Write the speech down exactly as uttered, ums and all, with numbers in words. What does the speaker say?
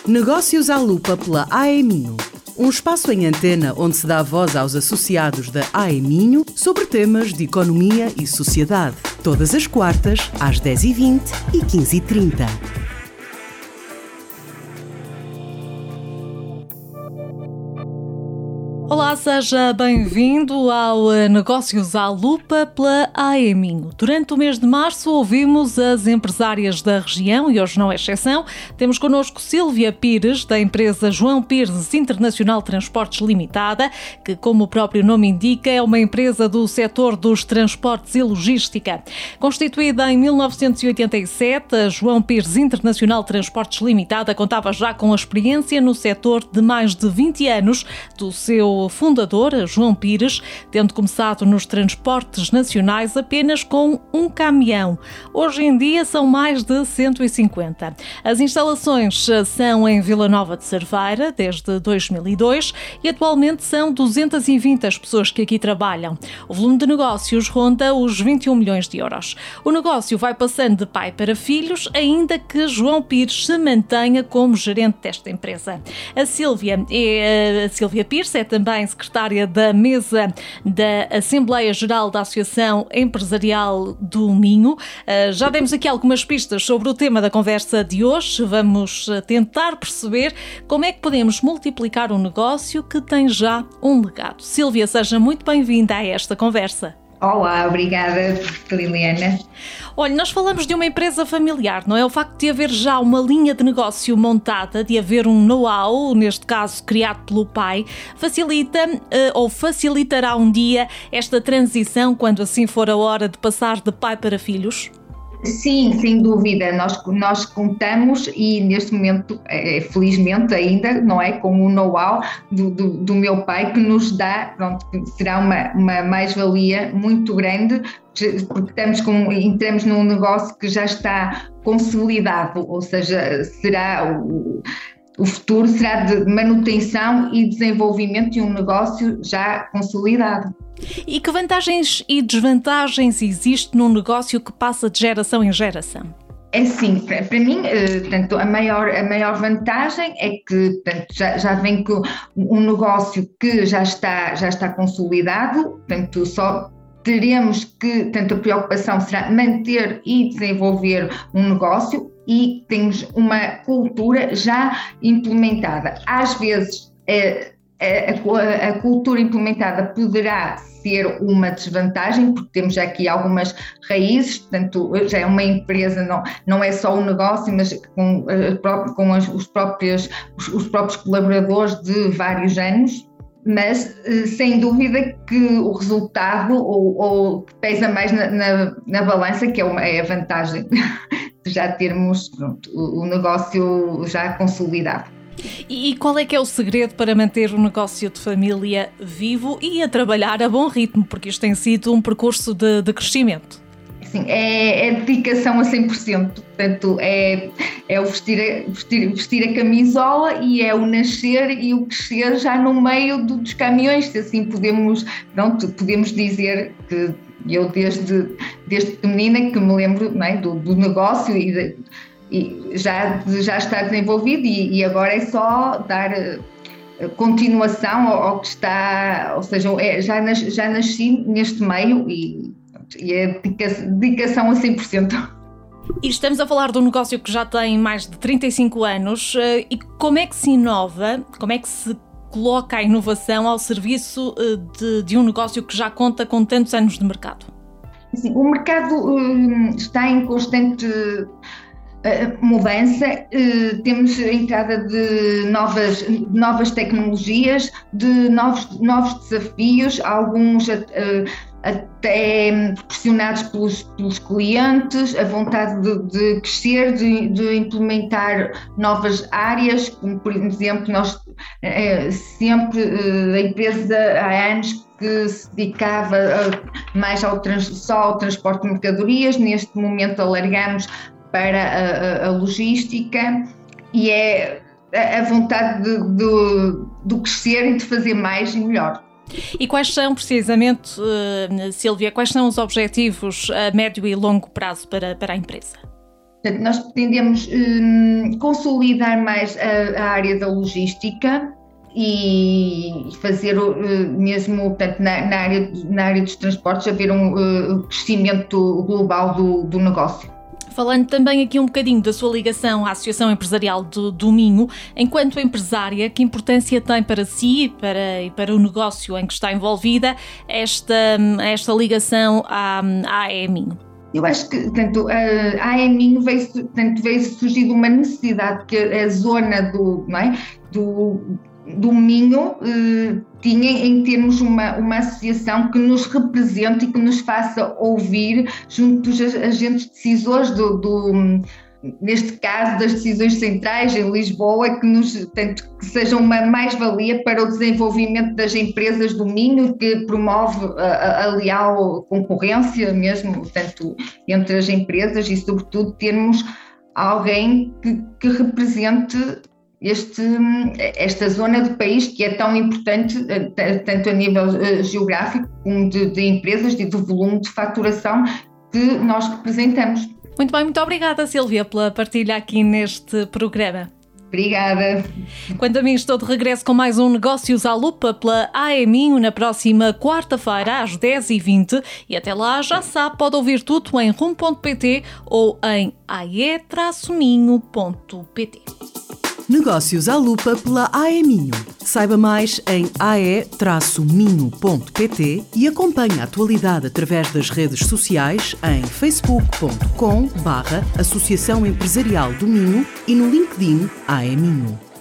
Negócios à Lupa pela A E Minho. Um espaço em antena onde se dá voz aos associados da A E Minho sobre temas de economia e sociedade. Todas as quartas, às dez e vinte e quinze e trinta. Olá, seja bem-vindo ao Negócios à Lupa pela A E Minho. Durante o mês de março ouvimos as empresárias da região e hoje não é exceção. Temos connosco Sílvia Pires, da empresa João Pires Internacional Transportes Limitada, que, como o próprio nome indica, é uma empresa do setor dos transportes e logística. Constituída em mil novecentos e oitenta e sete, a João Pires Internacional Transportes Limitada contava já com a experiência no setor de mais de vinte anos do seu fundador, João Pires, tendo começado nos transportes nacionais apenas com um caminhão. Hoje em dia são mais de cento e cinquenta. As instalações são em Vila Nova de Cerveira desde dois mil e dois e atualmente são duzentas e vinte as pessoas que aqui trabalham. O volume de negócios ronda os vinte e um milhões de euros. O negócio vai passando de pai para filhos, ainda que João Pires se mantenha como gerente desta empresa. A Sílvia, é, a Sílvia Pires é também secretária da mesa da Assembleia Geral da Associação Empresarial do Minho. Já demos aqui algumas pistas sobre o tema da conversa de hoje. Vamos tentar perceber como é que podemos multiplicar um negócio que tem já um legado. Sílvia, seja muito bem-vinda a esta conversa. Olá, obrigada, Liliana. Olha, nós falamos de uma empresa familiar, não é? O facto de haver já uma linha de negócio montada, de haver um know-how, neste caso criado pelo pai, facilita uh, ou facilitará um dia esta transição quando assim for a hora de passar de pai para filhos? Sim, sem dúvida, nós, nós contamos e neste momento, é, felizmente ainda, não é, com o know-how do, do, do meu pai que nos dá, pronto, será uma, uma mais-valia muito grande, porque estamos com, entramos num negócio que já está consolidado, ou seja, será o, o futuro será de manutenção e desenvolvimento de um negócio já consolidado. E que vantagens e desvantagens existe num negócio que passa de geração em geração? É assim, para, para mim, portanto, a, maior, a maior vantagem é que portanto, já, já vem com um negócio que já está, já está consolidado, portanto, só teremos que, portanto, a preocupação será manter e desenvolver um negócio e temos uma cultura já implementada. Às vezes, é, A, a cultura implementada poderá ser uma desvantagem, porque temos já aqui algumas raízes, portanto, já é uma empresa, não, não é só um negócio, mas com, com as, os, próprios, os, os próprios colaboradores de vários anos, mas sem dúvida que o resultado ou, ou pesa mais na, na, na balança, que é, uma, é a vantagem de já termos pronto, o, o negócio já consolidado. E qual é que é o segredo para manter o negócio de família vivo e a trabalhar a bom ritmo? Porque isto tem sido um percurso de, de crescimento. Sim, é, é dedicação a cem por cento, portanto é, é o vestir a, vestir, vestir a camisola e é o nascer e o crescer já no meio do, dos caminhões, se assim podemos, pronto, podemos dizer que eu desde, desde pequenina que me lembro, não é, do, do negócio e de, E já, já está desenvolvido e, e agora é só dar uh, continuação ao, ao que está, ou seja, é, já, nas, já nasci neste meio e, e é dedicação, dedicação a cem por cento. E estamos a falar de um negócio que já tem mais de trinta e cinco anos uh, e como é que se inova, como é que se coloca a inovação ao serviço uh, de, de um negócio que já conta com tantos anos de mercado? Assim, o mercado uh, está em constante mudança, temos a entrada de novas, novas tecnologias, de novos, novos desafios, alguns até proporcionados pelos, pelos clientes, a vontade de, de crescer, de, de implementar novas áreas, como por exemplo, nós sempre, a empresa há anos que se dedicava mais ao, só ao transporte de mercadorias, neste momento alargamos para a, a, a logística e é a, a vontade de, de, de crescer e de fazer mais e melhor. E quais são precisamente, uh, Sílvia, quais são os objetivos a médio e longo prazo para, para a empresa? Portanto, nós pretendemos um, consolidar mais a, a área da logística e fazer uh, mesmo, portanto, na, na, área, na área dos transportes, haver um uh, crescimento global do, do negócio. Falando também aqui um bocadinho da sua ligação à Associação Empresarial do, do Minho, enquanto empresária, que importância tem para si para, e para o negócio em que está envolvida esta, esta ligação à, à A E Minho? Eu acho que, portanto, a A E Minho veio, portanto, veio surgir de uma necessidade que a zona do, não é, do, do Minho eh, tinha em termos uma, uma associação que nos represente e que nos faça ouvir junto dos agentes decisores do, do neste caso das decisões centrais em Lisboa, que nos, portanto, que sejam uma mais-valia para o desenvolvimento das empresas do Minho, que promove a, a leal concorrência mesmo, portanto, entre as empresas e, sobretudo, termos alguém que, que represente Este, esta zona do país que é tão importante, tanto a nível geográfico como de, de empresas e do volume de faturação que nós representamos. Muito bem, muito obrigada, Sílvia, pela partilha aqui neste programa. Obrigada. Quanto a mim, estou de regresso com mais um Negócios à Lupa pela A E Minho na próxima quarta-feira às dez e vinte e até lá, já sabe, pode ouvir tudo em rumo ponto pt ou em ae minho ponto pt. Negócios à Lupa pela A E Minho. Saiba mais em ae minho ponto pt e acompanhe a atualidade através das redes sociais em facebook ponto com barra Associação Empresarial do Minho e no LinkedIn A E Minho.